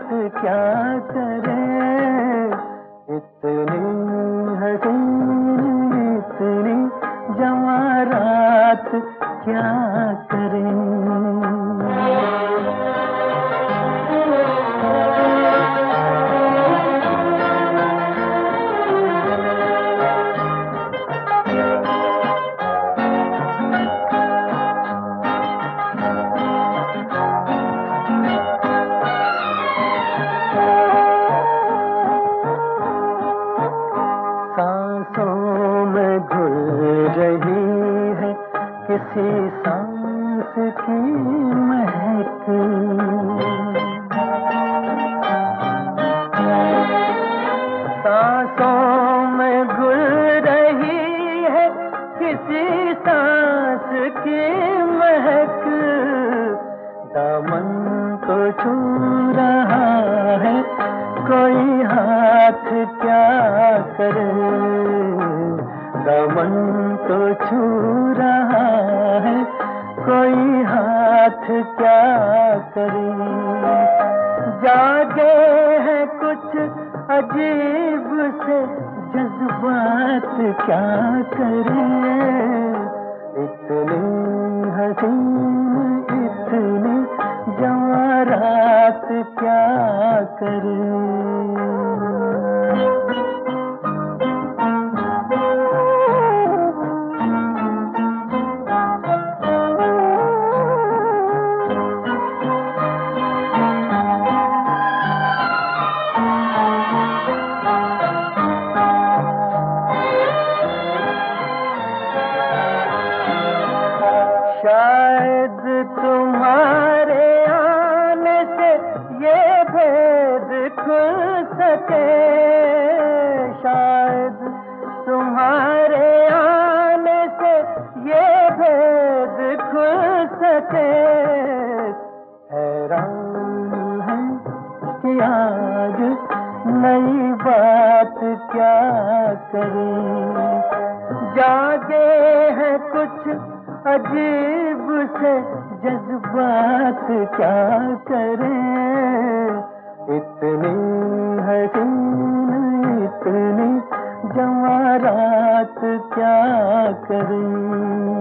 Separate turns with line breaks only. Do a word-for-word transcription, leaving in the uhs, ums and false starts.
क्या करें, इतनी हसीन इतनी जवारात क्या करें। किसी सांस की महक, सांसों में घुल रही है किसी सांस की महक, दामन को छू रहा है कोई हाथ क्या करे, दामन को छू रहा है कोई हाथ क्या करे। जागे हैं कुछ अजीब से जज्बात क्या करें, इतनी हसीन इतनी जवारात क्या करें। शायद तुम्हारे आने से ये भेद खुल सके, शायद तुम्हारे आने से ये भेद खुल सके। हैरान है कि आज नई बात क्या करें, जागे हैं कुछ अजीब से जज्बात क्या करें, इतनी हसीन इतनी जवारात क्या करें।